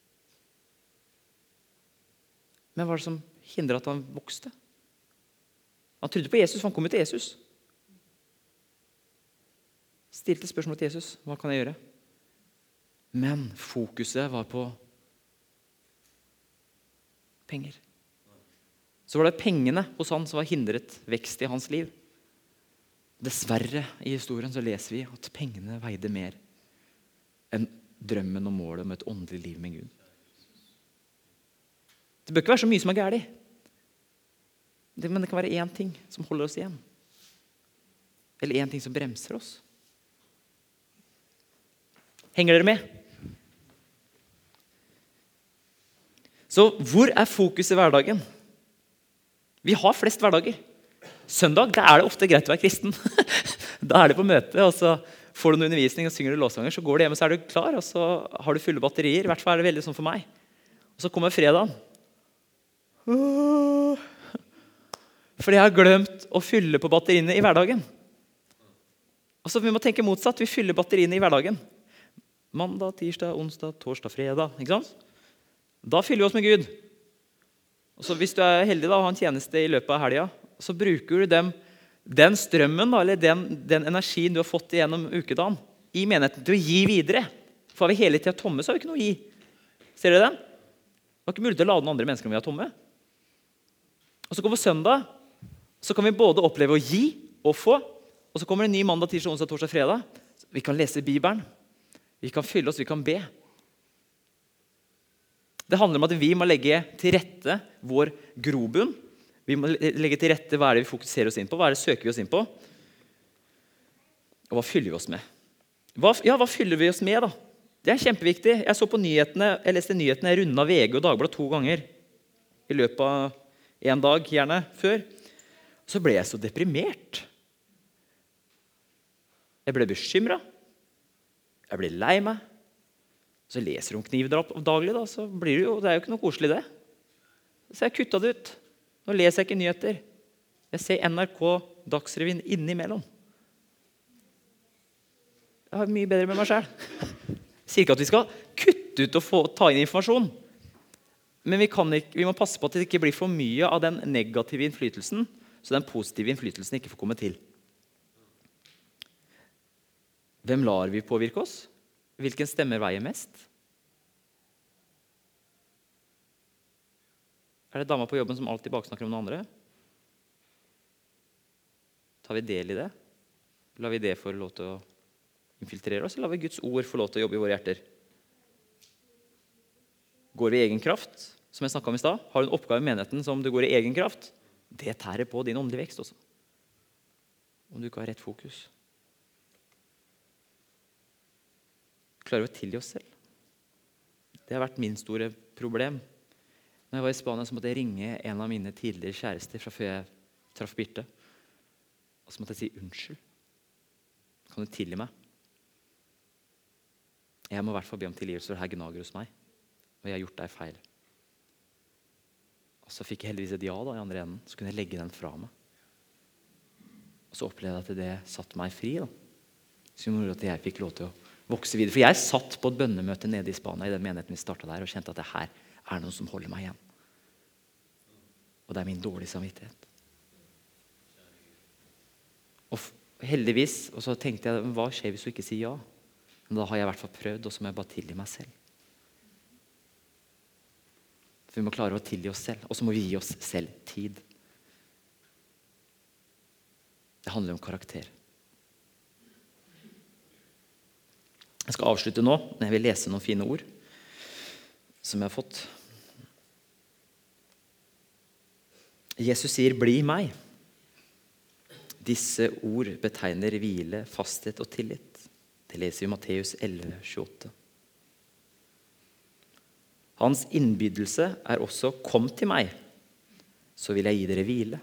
Men hva var det som hindret at han vokste? Han trodde på Jesus, for han kom jo til Jesus. Stilte spørsmål til Jesus, hva kan jeg gjøre? Men fokuset var på penger. Så var det pengene hos han som var hindret vekst i hans liv. Dessverre i historien så leser vi at pengene veide mer enn drømmen og målet om et åndelig liv med Gud. Det bør ikke være så mye som er gærlig. Det, men det kan være én ting som holder oss igjen. Eller én ting som bremser oss. Henger dere med? Så hvor er fokus i hverdagen? Vi har flest hverdager. Søndag, da er det ofte greit å være kristen. Da er det på møte, og så får du noe undervisning og synger du låtsanger, så går du hjem og så er du klar, og så har du fulle batterier. I hvert fall er det veldig sånn for meg. Og så kommer fredagen. Fordi jeg har glemt å fylle på batteriene i hverdagen. Altså, vi må tenke motsatt. Vi fyller batteriene i hverdagen. Mandag, tirsdag, onsdag, torsdag, fredag. Ikke sant? Da fyller vi oss med Gud. Og så hvis du er heldig da, og har en tjeneste i løpet av helga, så bruker du dem, den strømmen, da, eller den, den energien du har fått gjennom ukedagen, i menigheten til å gi videre. For har vi hele tiden tomme, så har vi ikke noe å gi. Ser dere den? Det er ikke mulig til å lade noen andre mennesker når vi er tomme. Og så kommer søndag, så kan vi både oppleve å gi og få, og så kommer det en ny mandag, tirsdag, onsdag, torsdag, fredag. Vi kan lese Bibelen, vi kan fylle oss, vi kan be. Det handler om at vi må legge til rette vår grobunn. Vi må legge til rette hva er det vi fokuserer oss inn på, hva er det søker vi oss inn på, og hva fyller vi oss med. Hva, ja, hva fyller vi oss med da? Det er kjempeviktig. Jeg så på nyhetene, jeg leste nyhetene, jeg rundet av V G og Dagbladet to ganger i løpet av en dag, gjerne før. Så ble jeg så deprimert. Jeg ble bekymret. Jeg ble lei meg. Så leser du om knivdrap daglig, da, så blir det jo, det er jo ikke noe koselig det. Så jeg kuttet det ut. Nå leser jeg ikke nyheter. Jeg ser N R K Dagsrevyen innimellom. Jeg har mye bedre med meg selv. Jeg sier ikke at vi skal kutte ut og få, ta inn informasjon. Men vi, kan ikke, vi må passe på at det ikke blir for mye av den negative innflytelsen, så den positive innflytelsen ikke får komme til. Hvem lar vi påvirke oss? Hvilken stemmer veier mest? Er det dama på jobben som alltid baksnakker om noen andre? Tar vi del i det? Lar vi det få lov til å infiltrerer oss, eller lar vi Guds ord få lov til å jobbe i våre hjerter? Går vi i egen kraft, som jeg snakket om i stad? Har du en oppgave i menigheten som du går i egen kraft? Det tærer på din åndelige vekst også. Om du ikke har rett fokus. Klarer vi å tilgi oss selv? Det har vært min store problem. Når jeg var i Spania, så måtte jeg ringe en av mine tidligere kjærester fra før jeg traff Birte. Og så måtte jeg si unnskyld. Kan du tilgi meg? Jeg må i hvert fall be om tilgivelse, for det her gnager hos meg. Og jeg har gjort deg feil. Og så fikk jeg heldigvis et ja da, i andre enden. Så kunne jeg legge den fra meg. Og så opplevde jeg at det satte meg fri. Da. Så gjorde at jeg fikk lov til å vokse videre. For jeg satt på et bønnemøte nede i Spania, i den menigheten vi startet der, og kjente at det her er noe som holder meg igjen. Og det er min dårlige samvittighet. Og heldigvis, og så tenkte jeg, hva skjer hvis du ikke sier ja? Men da har jeg i hvert fall prøvd, og så må jeg bare tilgi meg selv. For vi må klare å tilgi oss selv, og så må vi gi oss selv tid. Det handler om karakter. Jeg skal avslutte nå, når jeg vil lese noen fine ord som jeg har fått. Jesus sier, bli meg. Disse ord betegner hvile, fasthet og tillit. Det leser vi i Matteus elleve tjueåtte. Hans innbydelse er også, kom til meg, så vil jeg gi dere hvile.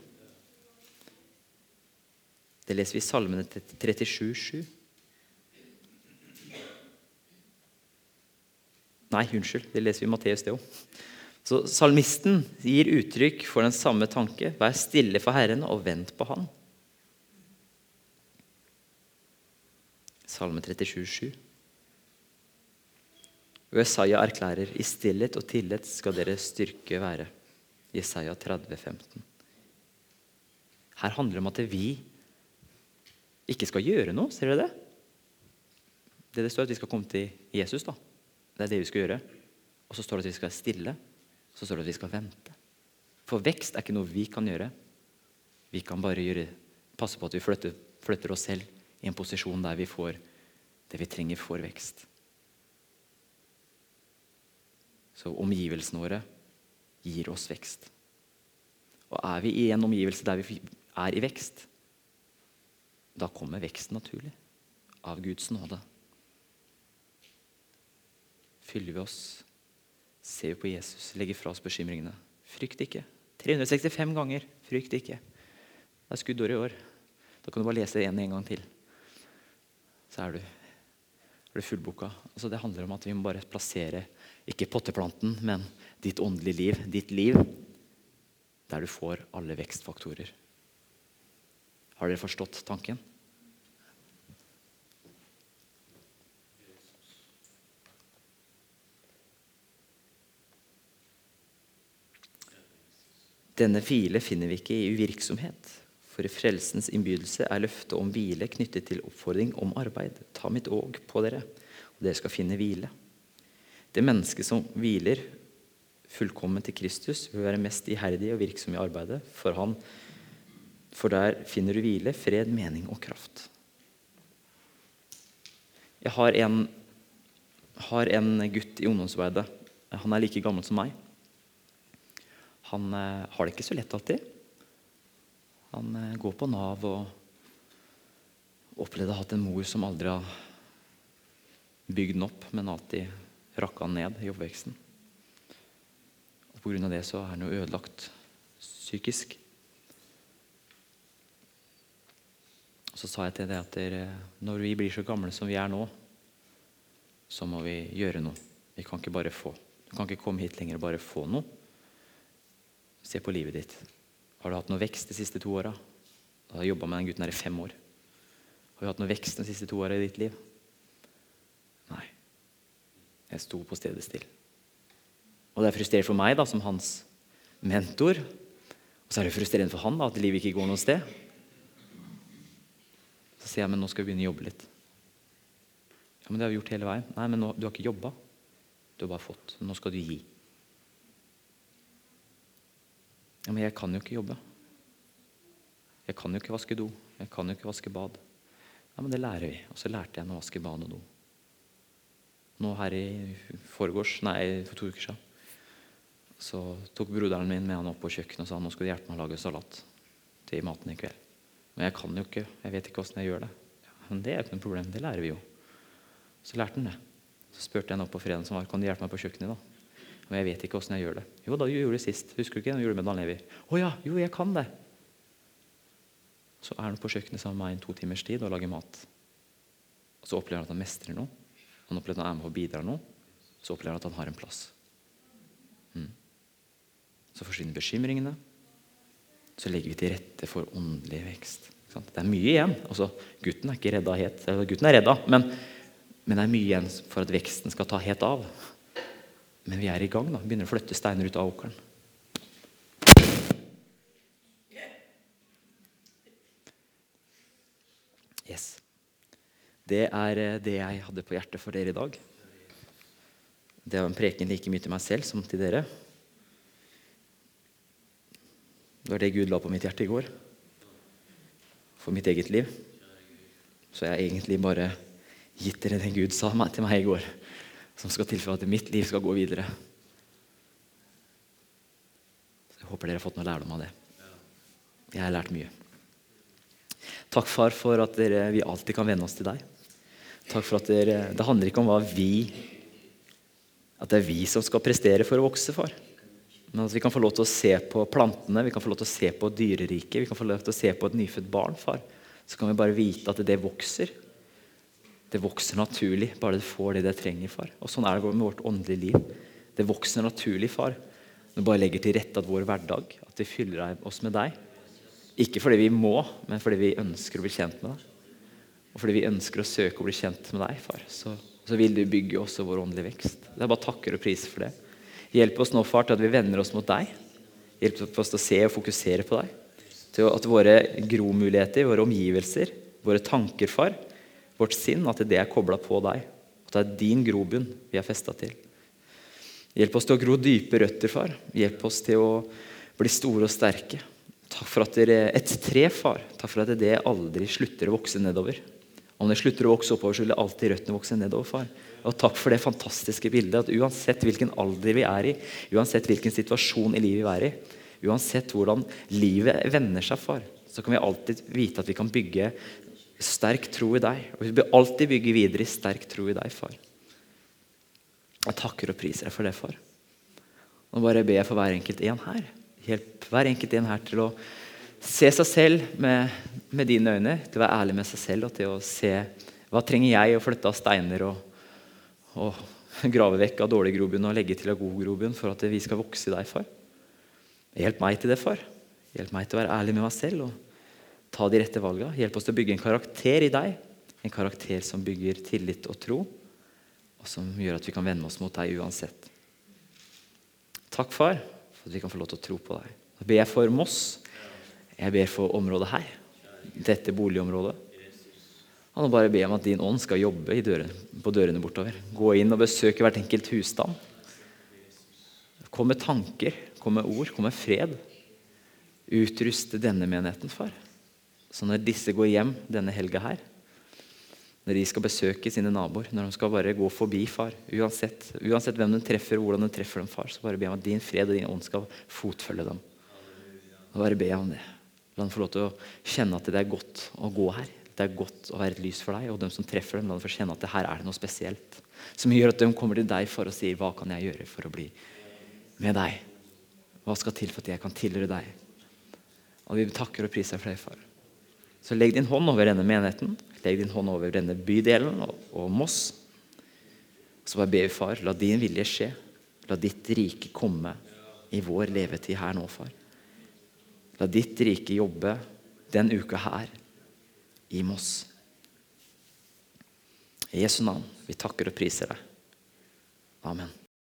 Det leser vi i Salmene trettisju sju. Nei, unnskyld, det leser vi i Matteus det også. Så salmisten gir uttrykk for den samme tanke. Vær stille for Herren og vent på han. Salme trettisju sju. Og Jesaja erklærer, i stillhet og tillit skal dere styrke være. Jesaja tretti femten. Her handler det om at vi ikke skal gjøre noe, ser dere det? Det det står at vi skal komme til Jesus da. Det er det vi skal gjøre. Og så står det at vi skal være stille. Så står det at vi skal vente. For vekst er ikke noe vi kan gjøre. Vi kan bare gjøre, passe på at vi flytter, flytter oss selv i en posisjon der vi får det vi trenger for vekst. Så omgivelsene våre gir oss vekst. Og er vi i en omgivelse der vi er i vekst, da kommer veksten naturlig av Guds nåde. Fyller vi oss, ser vi på Jesus, legger fra oss bekymringene. Frykt ikke. tre hundre sekstifem ganger, frykt ikke. Det er skuddår i år. Da kan du bare lese det en, en gang til. Så er du, er du fullboka. Altså det handler om at vi må bare plassere, ikke potteplanten, men ditt åndelige liv, ditt liv, der du får alle vekstfaktorer. Har dere forstått tanken? Denne hvile finner vi ikke i uvirksomhet, for i frelsens innbydelse er løftet om hvile knyttet til oppfordring om arbeid. Ta mitt åg på dere, og dere skal finne hvile. Det menneske som hviler fullkommen til Kristus vil være mest iherdig og virksom i arbeidet, for han, for der finner du hvile, fred, mening og kraft. Jeg har en, har en gutt i ungdomsarbeidet. Han er like gammel som meg. Han eh, har det ikke så lett alltid. Han eh, går på Nav og opplevde å ha hatt en mor som aldri har bygd den opp, men alltid rakket han ned i oppveksten. Og på grunn av det så er han jo ødelagt psykisk. Så sa jeg til det at dere, når vi blir så gamle som vi er nå, så må vi gjøre noe. Vi kan ikke bare få. Du kan ikke komme hit lenger og bare få noe. Se på livet ditt. Har du hatt noe vekst de siste to årene? Du har jobbet med den gutten her i fem år. Har du hatt noe vekst de siste to årene i ditt liv? Nei. Jeg sto på stedet still. Og det er frustrerende for meg da, som hans mentor. Og så er det frustrerende for han da, at livet ikke går noe sted. Så sier jeg, men nå skal vi begynne å jobbe litt. Ja, men det har vi gjort hele veien. Nei, men nå, du har ikke jobbet. Du har bare fått. Nå skal du gi. Ja, men jeg kan jo ikke jobbe. Jeg kan jo ikke vaske do. Jeg kan jo ikke vaske bad. Ja, men det lærer vi. Og så lærte jeg å vaske bad og do. Nå her i forgårs, nei, for to uker siden, så tok broderen min med han opp på kjøkkenet og sa nå skal du hjelpe meg å lage salat til maten i kveld. Men jeg kan jo ikke, jeg vet ikke hvordan jeg gjør det. Ja, men det er ikke noe problem, det lærer vi jo. Så lærte han det. Så spurte jeg nå på fredagen som var, kan du hjelpe meg på kjøkkenet da? Men jeg vet ikke hvordan jeg gjør det. Jo, da gjorde det sist. Husker du ikke? Da gjorde det med Dan Levi. Å ja, jo, jeg kan det. Så er han på kjøkkenet sammen med meg i to timers tid og lager mat. Og så opplever han at han mestrer noe. Han opplever at han er med og bidrar noe. Så opplever han at han har en plass. Mm. Så forsvinner bekymringene. Så legger vi til rette for åndelig vekst. Det er mye igjen. Altså, gutten er ikke redda helt. Gutten er redda, men, men det er mye igjen for at veksten skal ta helt av. Men vi er i gang da. Vi begynner å flytte steiner ut av åkeren. Yes. Det er det jeg hadde på hjertet for dere i dag. Det var en preken like mye til meg selv som til dere. Det var det Gud la på mitt hjerte i går. For mitt eget liv. Så jeg har egentlig bare gitt dere det Gud sa til meg i går. Som skal til for at mitt liv skal gå videre. Så jeg håper dere har fått noe lærdom av det. Jeg har lært mye. Takk, far, for at dere, vi alltid kan vende oss til deg. Takk for at dere, det handler ikke om hva vi, at det er vi som skal prestere for å vokse, far. Men at vi kan få lov til å se på plantene, vi kan få lov til å se på dyreriket, vi kan få lov til å se på et nyfødt barn, far. Så kan vi bare vite at det vokser. Det vokser naturlig, bare det får det det trenger, far. Og sånn er det med vårt åndelige liv. Det vokser naturlig, far. Vi bare legger til rette at vår hverdag, at vi fyller oss med deg. Ikke fordi vi må, men fordi vi ønsker å bli kjent med deg. Og fordi vi ønsker å søke å bli kjent med deg, far. Så, så vil du bygge også vår åndelige vekst. Det er bare takker og priser for det. Hjelp oss nå, far, til at vi vender oss mot deg. Hjelp oss til å se og fokusere på deg. Til at våre gromuligheter, våre omgivelser, våre tanker, far, vårt sinn, at det er koblet på deg. At det er din grobunn vi er festet til. Hjelp oss til å gro dype røtter, far. Hjelp oss til å bli store og sterke. Takk for at dere et tre, far. Takk for at det aldri slutter å vokse nedover. Om det slutter å vokse oppover, så vil det alltid røttene vokse nedover, far. Og takk for det fantastiske bildet, at uansett hvilken alder vi er i, uansett hvilken situasjon i livet vi er i, uansett hvordan livet vender seg, far, så kan vi alltid vite at vi kan bygge sterk tro i deg. Og vi bør alltid bygge videre i sterk tro i deg, far. Jeg takker og priser deg for det, far. Nå bare ber jeg for hver enkelt en her. Hjelp hver enkelt en her til å se seg selv med, med dine øyne, til å være ærlig med seg selv, og til å se hva trenger jeg å flytte av steiner og, og grave vekk av dårlig grobunn og legge til av god grobunn for at vi skal vokse i deg, far. Hjelp meg til det, far. Hjelp meg til å være ærlig med meg selv og ta de rette valgene. Hjelp oss til å bygge en karakter i deg. En karakter som bygger tillit og tro, og som gjør at vi kan vende oss mot deg uansett. Takk, far, for at vi kan få lov til å tro på deg. Jeg ber for Moss. Jeg ber for området her. Dette boligområdet. Og nå bare ber jeg om at din ånd skal jobbe i døren, på dørene bortover. Gå inn og besøke hvert enkelt husstand. Kom med tanker, kom med ord, kom med fred. Utruste denne menigheten, far. Så når disse går hjem denne helga her, når de skal besøke sine naboer, når de skal bare gå forbi, far, uansett, uansett hvem de treffer, hvordan de treffer dem, far, så bare be om at din fred og din ånd skal fotfølge dem. Og bare be om det. La dem få lov til å kjenne at det er godt å gå her. Det er godt å være et lys for deg, og de som treffer dem, la dem få kjenne at det her er det noe spesielt. Som gjør at de kommer til deg for å si, hva kan jeg gjøre for å bli med deg? Hva skal til for at jeg kan tilhøre deg? Og vi takker og priser for deg, far. Så legg din hånd over denne menigheten, legg din hånd over denne bydelen og, og Moss. Så bare be, far, la din vilje skje. La ditt rike komme i vår levetid her nå, far. La ditt rike jobbe den uka her i Moss. I Jesu navn, vi takker og priser deg. Amen.